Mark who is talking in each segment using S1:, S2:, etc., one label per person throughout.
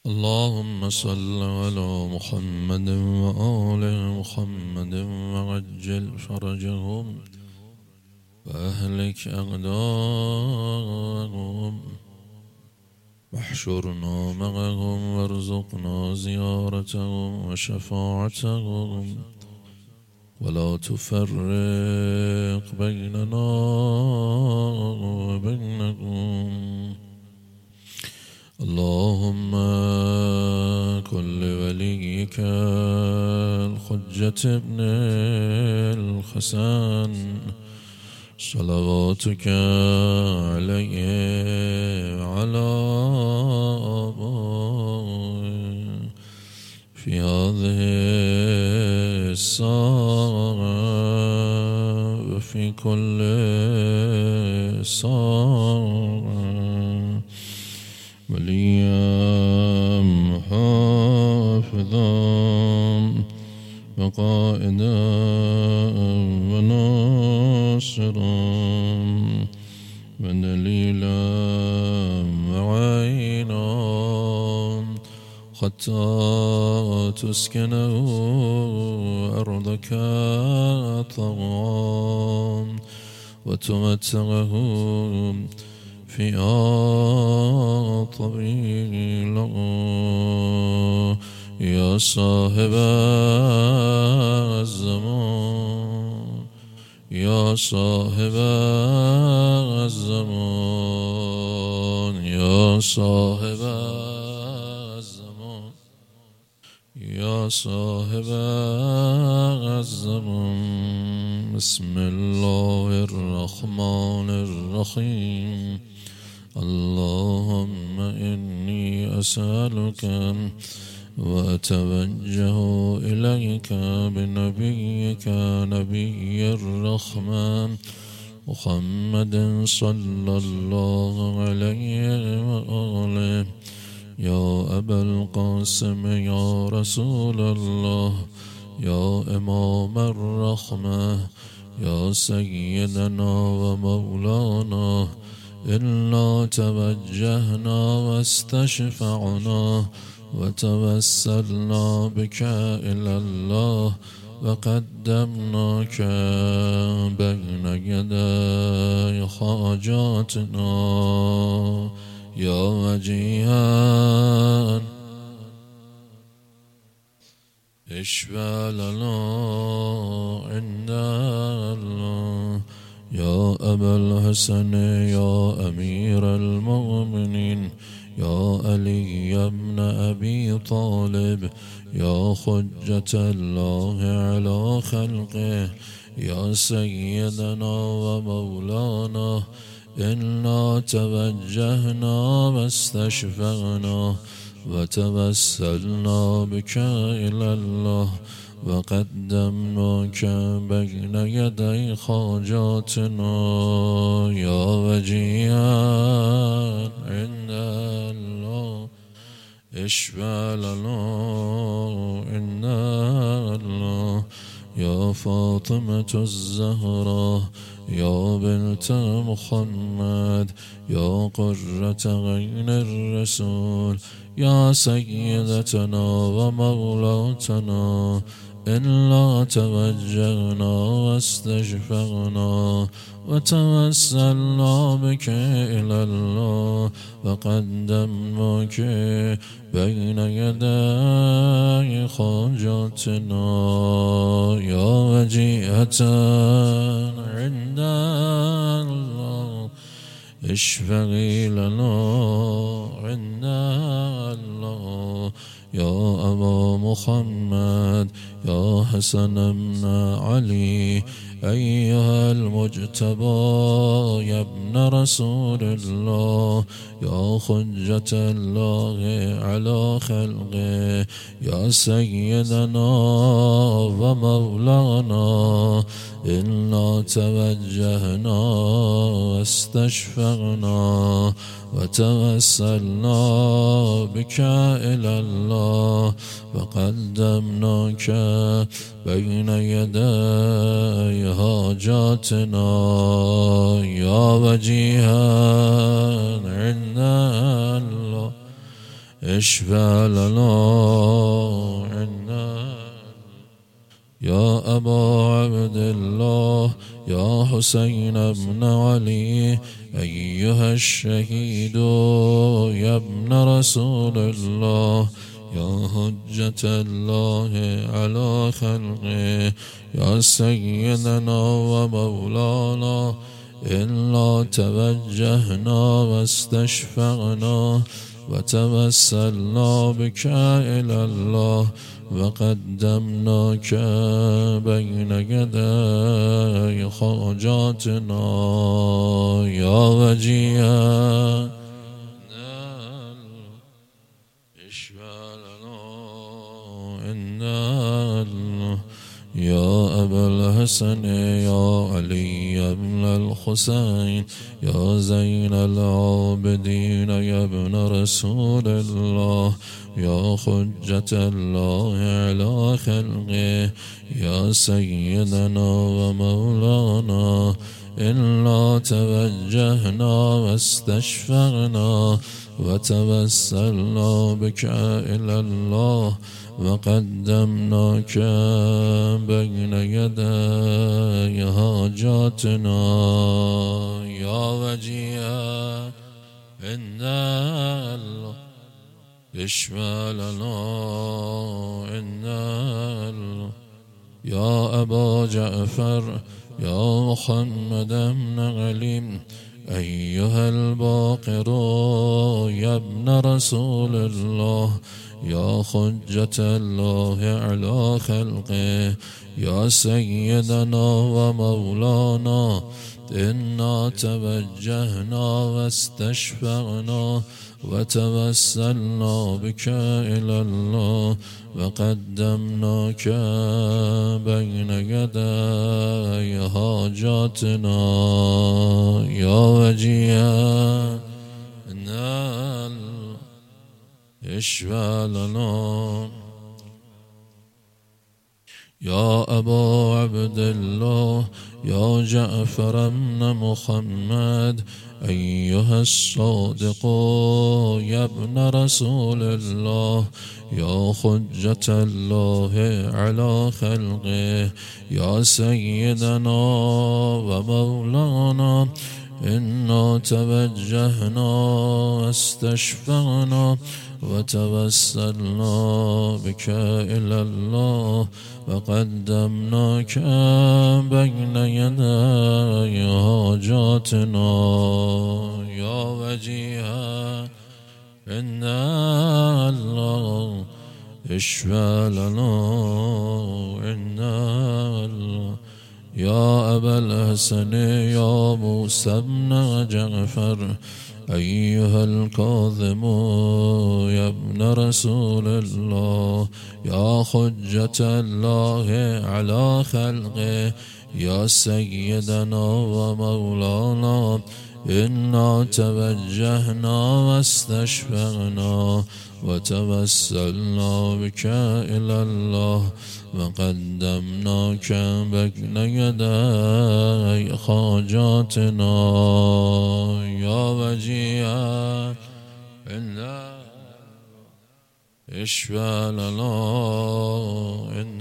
S1: اللهم صل على محمد وآل محمد وعجل فرجهم وأهلك أعداءهم واحشرنا معهم وارزقنا زيارتهم وشفاعتهم ولا تفرق بيننا وبينهم. اللهم كن لوليك الحجة ابن الحسن صلواتك عليه وعلى آبائه في هذه الساعة وفي كل ساعة وليا حافظا وقائدا وناصرا ودليلا وعينا حتى تسكنه أرضك طوعا وتمتعه فيها طويلا يا صاحب الزمان يا صاحب الزمان يا صاحب الزمان يا صاحب الزمان. بسم الله الرحمن الرحيم. اللهم إني أسألك وأتوجه إليك بنبيك نبي الرحمن محمد صلى الله عليه وآله يا أبا القاسم يا رسول الله يا إمام الرحمة يا سيدنا ومولانا إنا توجهنا واستشفعنا وتوسلنا بك إلى الله وقدمناك بين يدي حاجاتنا يا وجيها اشفع لنا عند الله يا أبا الحسن يا أمير المؤمنين يا علي بن أبي طالب يا حجة الله على خلقه يا سيدنا ومولانا إنا توجهنا واستشفعنا وتوسلنا بك إلى الله وقدمناك بين يدي حاجاتنا يا وجيها عند الله اشفع لنا عند الله يا فاطمة الزهراء يا بنت محمد يا قرة عين الرسول يا سيدتنا ومولاتنا إلا توجهنا واستشفعنا وتوسلنا بك إلى الله وقدمناك بين يدي حاجاتنا يا وجيهة عند الله اشفعي لنا عند الله يا أبا محمد يا حسن بن علي أيها المجتبى يا ابن رسول الله يا حجة الله على خلقه يا سيدنا ومولانا إنا توجهنا واستشفعنا وتوسلنا بك إلى الله وقدمناك بين يدي حاجاتنا يا وجيها عند الله اشفع لنا يا أبا عبد الله يا حسين بن علي أيها الشهيد يا ابن رسول الله يا حجة الله على خلقه يا سيدنا ومولانا إلا توجهنا واستشفعنا وتوسلنا بك إلى الله وقدمناك بين يدي حاجاتنا يا وجيها اشفع لنا يا أبا الحسن يا علي بن الحسين يا زين العابدين يا ابن رسول الله يا حجة الله على خلقه يا سيدنا ومولانا إلا توجهنا واستشفعنا وتوسلنا بك إلى الله وقدمناك بين يدي حاجاتنا يا وجيها عند الله اشفع لنا عند الله يا أبا جعفر يا محمد بن علي أيها الباقر يا ابن رسول الله يا حجة الله على خلقه يا سيدنا ومولانا إنا توجهنا واستشفعنا وتوسلنا بك إلى الله وقدمناك بين يدي حاجاتنا يا وجيها اشفع لنا يا أبا عبد الله يا جعفر بن محمد أيها الصادق يا ابن رسول الله يا حجة الله على خلقه يا سيدنا ومولانا إنا توجهنا واستشفعنا وتوسلنا بك إلى الله وقدمناك بين يدي حاجاتنا يا وجيها عند الله اشفع لنا عند الله يا أبا الحسن يا موسى بن جعفر أيها الكاظم يا ابن رسول الله يا حجة الله على خلقه يا سيدنا ومولانا إنا توجهنا واستشفعنا وتوسلنا بك إلى الله وقدمناك بين يدي حاجاتنا يا وجيها عند اشفع لنا عند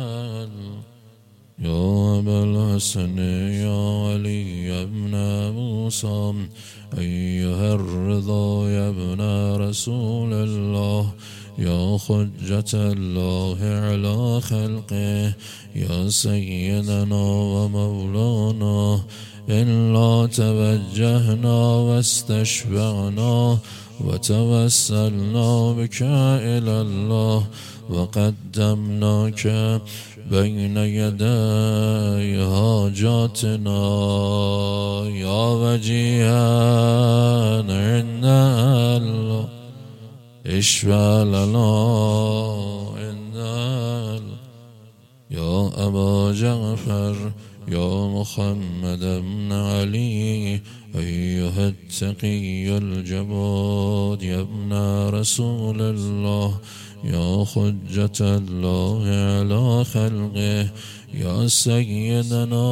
S1: يا أبا الحسن يا علي بن موسى أيها الرضا يا ابن رسول الله يا حجة الله على خلقه يا سيدنا ومولانا إلا توجهنا واستشفعنا وتوسلنا بك إلى الله وقدمناك بين يدي حاجاتنا يا وجيها عند الله اشفع لنا عند الله يا أبا جعفر يا محمد بن علي أيها التقي الجواد يا ابن رسول الله يا حجة الله على خلقه يا سيدنا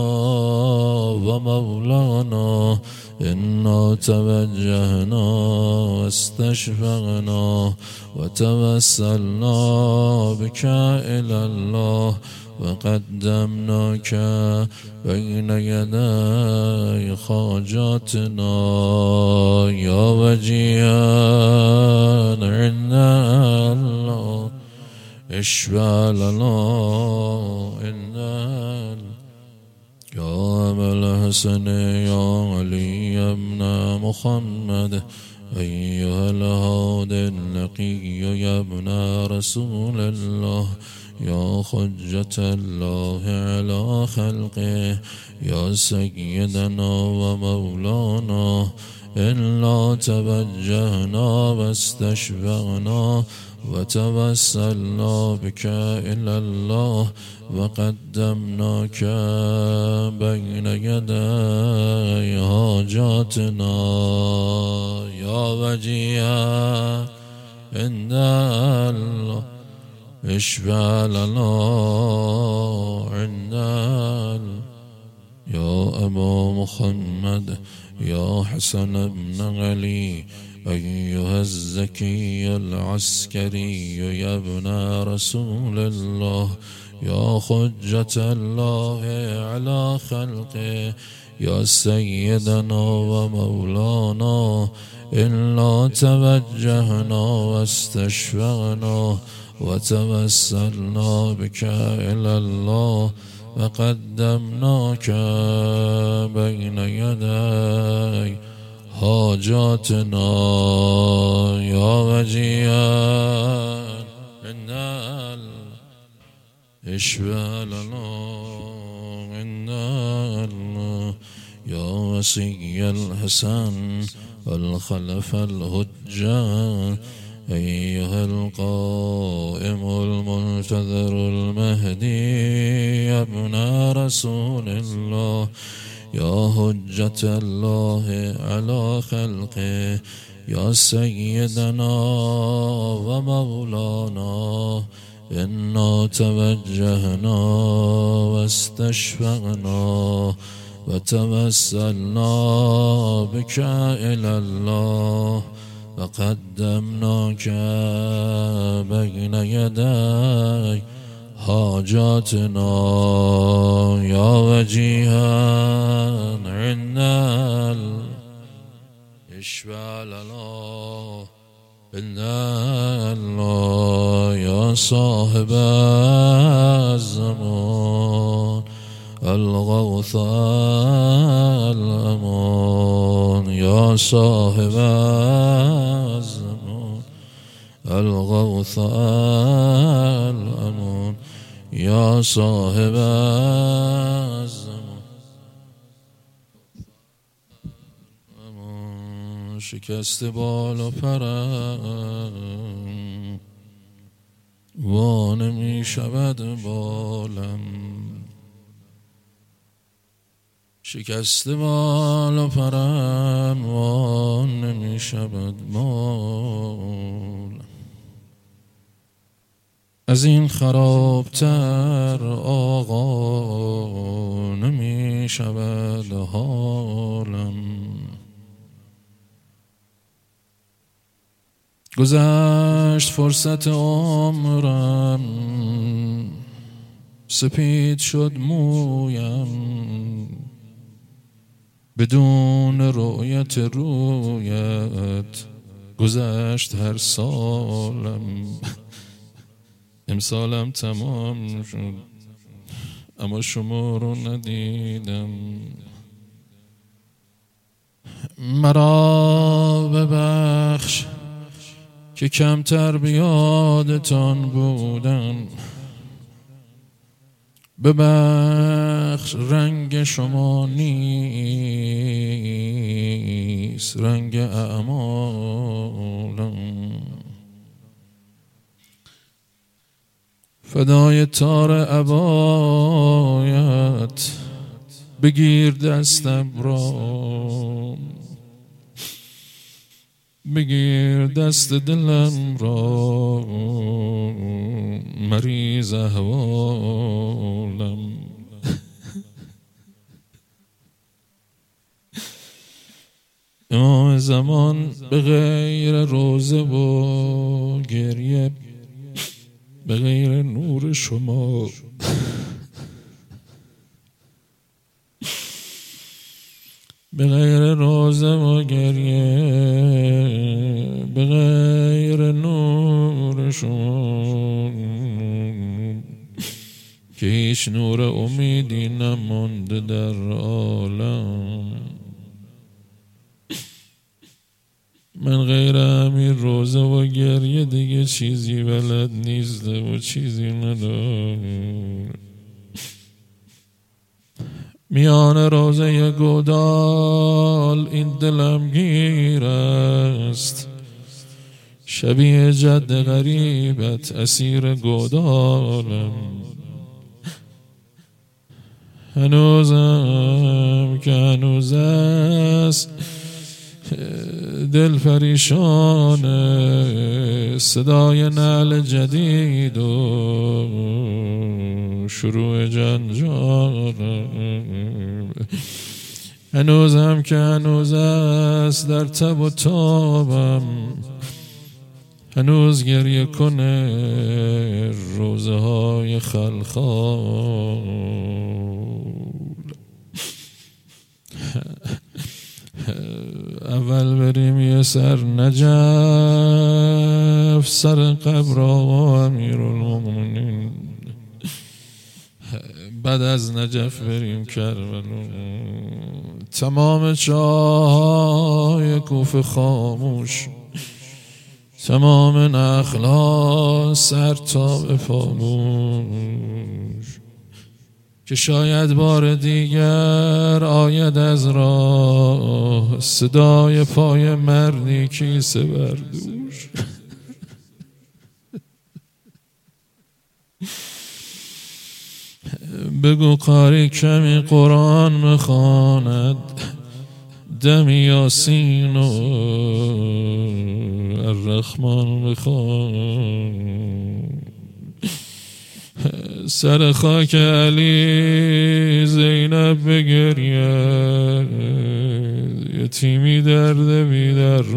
S1: ومولانا إنا توجهنا واستشفعنا وتوسلنا بك إلى الله وقدمناك بين يدي حاجاتنا يا وجيها عند الله اشفع لنا عند يا أبا الحسن يا علي بن محمد أيها الهادي النقي يا ابن رسول الله يا حجة الله على خلقه يا سيدنا ومولانا إنا توجهنا واستشفعنا وتوسلنا بك إلى الله وقدمناك بين يدي حاجاتنا يا وجيها عند الله اشفع لنا عند يا أبا محمد يا حسن بن علي أيها الزكي العسكري يا ابن رسول الله يا حجة الله على خلقه يا سيدنا ومولانا إنا توجهنا واستشفعنا وتوسلنا بك إلى الله وقدمناك بين يدي حاجاتنا يا وجيها عند اشفع لنا عند الله يا وصي الحسن والخلف الهجان أيها القائم المنتظر المهدي يا ابن رسول الله يا حجة الله على خلقه يا سيدنا ومولانا إنا توجهنا واستشفعنا وتوسلنا بك إلى الله وقدمناك بين يدي حاجاتنا يا وجيها عند اشفع لنا عند الله يا صاحب الزمان الغوث الأمان يا صاحب الزمان الغوث الأمان يا صاحب الزمان شکست بال و پرم وان می شود بالم شکست بال و پرم وان نمی شود بالم از این خرابتر آقا نمی شود حالم گذشت فرصت عمرم سپید شد مویم بدون رؤیت رویت گذشت هر سالم امسالم تمام شد اما شما رو ندیدم مرا ببخش که کمتر بیادتان بودم ببخش رنگ شما نیست رنگ اعمالم فدای تار عبایت بگیر دستم را، بگیر دست دلم را، مریض احوالم. امام زمان به غیر روزه و گریه، به غیر نور شما، به غیر روزه و گریه، به غیر نور شما، که هیچ نور امیدی نمانده در عالم. من غیر همین روزه و گریه دیگه چیزی بلد نیستم و چیزی ندارم. میان روزه گودال این دلم گیر است، شبیه جد غریبت اسیر گودالم. هنوزم که هنوز است دل پریشانه، صدای نعل جدید و شروع جنجال. هنوزم که هنوز است در تب و تابم، هنوز گریه کنه روزه های خلخال. اول بریم یه سر نجف، سر قبر امیرالمومنین، بعد از نجف بریم کربلا. تمام چاهای کوفه خاموش، تمام نخلا سر تا به پاموش، که شاید بار دیگر آید از راه صدای پای مردی کیسه بردوش. بگو قاری کمی قرآن میخواند، دم یاسین و الرحمن میخواند. سر خاک علی زینب بگرید، یتیمی درد بی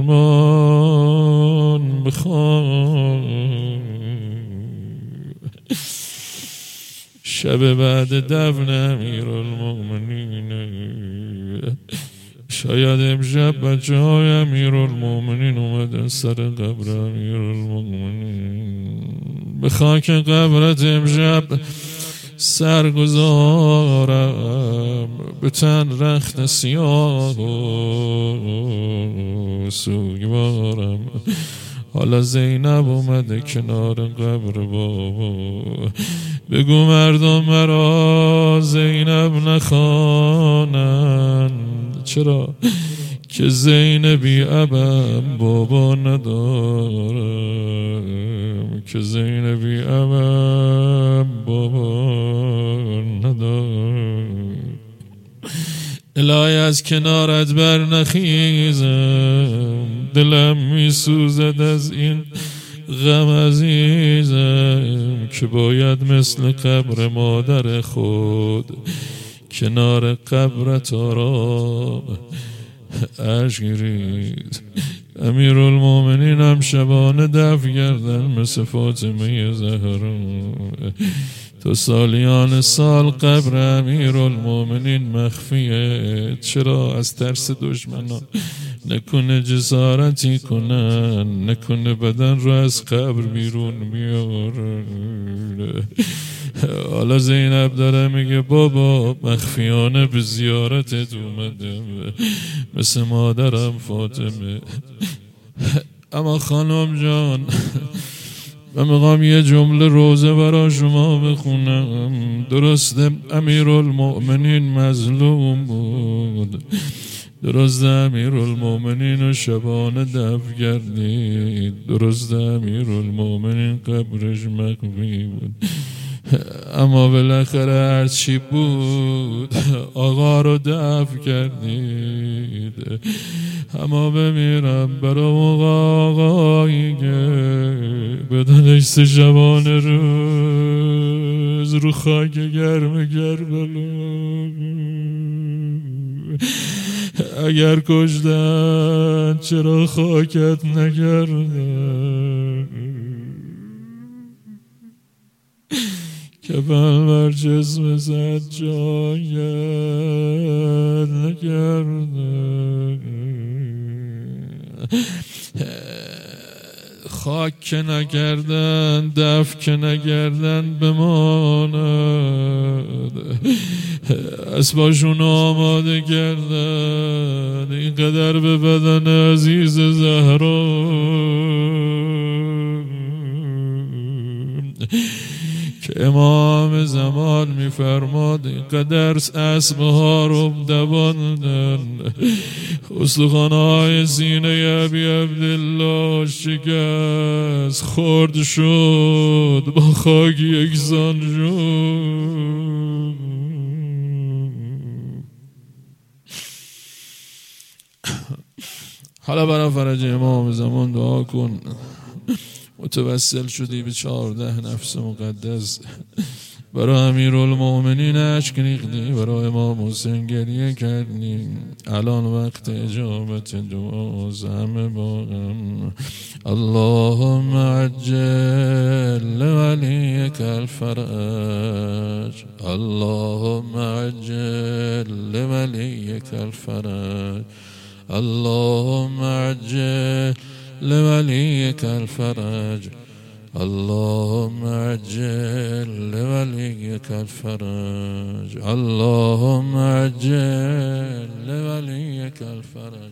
S1: درمان بخوان. شب بعد دفن امیرالمومنین، شاید امشب بچه های امیرالمومنین اومدن سر قبر امیرالمومنین. به خاک قبرت امشب سرگذارم، به تن رخت سیاه و سوگوارم. حالا زینب اومده کنار قبر بابا، بگو مردم مرا زینب نخوانند. چرا؟ که زینبی ابم بابا ندارم، که زینبی ابم بابا ندارم. الهی از کنارت بر نخیزم، دلم می سوزد از این غم عزیزم، که باید مثل قبر مادر خود کنار قبرت آرام اشک ریز. امیرالمومنین هم شبانه دفن کردن مثل فاطمه زهرا. تو سالیان سال قبر امیرالمومنین مخفیه. چرا؟ از ترس دشمنان نکنه جسارتی کنن، نکنه بدن رو از قبر بیرون بیارن. حالا زینب داره میگه بابا مخفیانه به زیارتت اومده، مثل مادرم فاطمه. اما خانم جان، من میخوام یه جمله روزه برای شما بخونم. درسته امیرالمومنین مظلوم بود، درسته امیرالمومنین رو شبانه دفن کردید، درسته امیرالمومنین قبرش مخفی بود، اما بالاخره هرچی بود آقا رو دفع کردید. اما بمیرم برای آقایی که بدنش 3 شبانه روز رو خاک گرم کربلا اگر کشتن چرا خاکت نکردن؟ کفن بر جسم سجاد نکردن. خاک که نکردن دفن که نکردن بماند. اسباشون آماده کردن اینقدر به بدن عزیز زهرا که امام زمان میفرماد اینقدر اسبها رو دباندن استخوان‌های سینه ابی عبدالله شکست خرد شد با خاک یکسان شد. حالا برای فرج امام زمان دعا کن. متوسل شدی به 14 نفس مقدس. برای امیرالمومنین اشک ریختی، برای امام حسین گریه کردی. الان وقت اجابت دعاست. همه با هم اللهم عجل لولیک الفرج، اللهم عجل لولیک الفرج، اللهم عجل لولیک الفرج، اللهم عجل لولیک الفرج، اللهم عجل لولیک الفرج،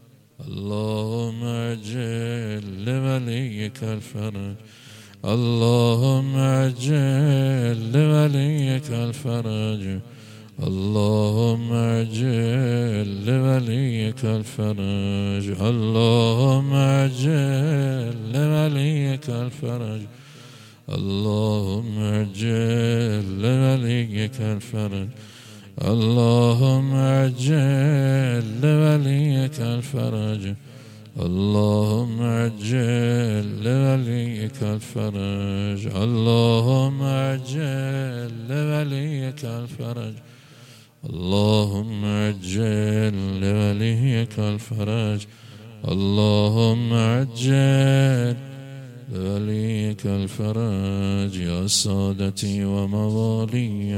S1: اللهم عجل لولیک الفرج، اللهم عجل لولیک الفرج، اللهم عجل لولیک الفرج، اللهم عجل لولیک الفرج، اللهم عجل لولیک الفرج، اللهم عجل لولیک الفرج، اللهم عجل لولیک الفرج، اللهم عجل لولیک الفرج، اللهم عجل لولیک الفرج، اللهم عجل لولیک الفرج. یا سادتی و موالی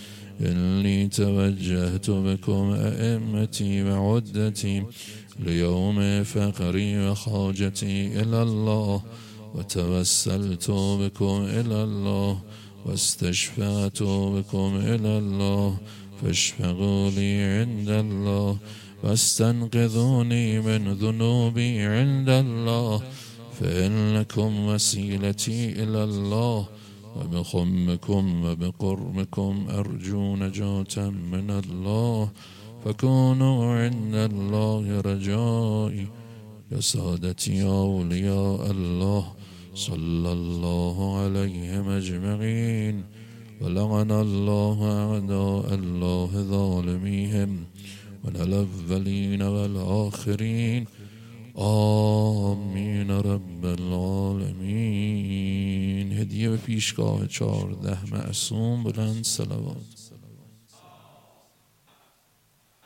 S1: إني توجهت بكم أئمتي وعدتي ليوم فقري وحاجتي إلى الله، وتوسلت بكم إلى الله، واستشفعت بكم إلى الله، فاشفعوا لي عند الله، واستنقذوني من ذنوبي عند الله، فإنكم وسيلتي إلى الله، وبخمكم وبقربكم أرجو نجاة من الله، فكونوا عند الله رجائي. يا سادتي أولياء الله صلى الله عليهم أجمعين، ولعن الله أعداء الله ظالميهم من الأولين والآخرين. آمین رب العالمین. هدیه به پیشگاه 14 معصوم. بلند صلوات.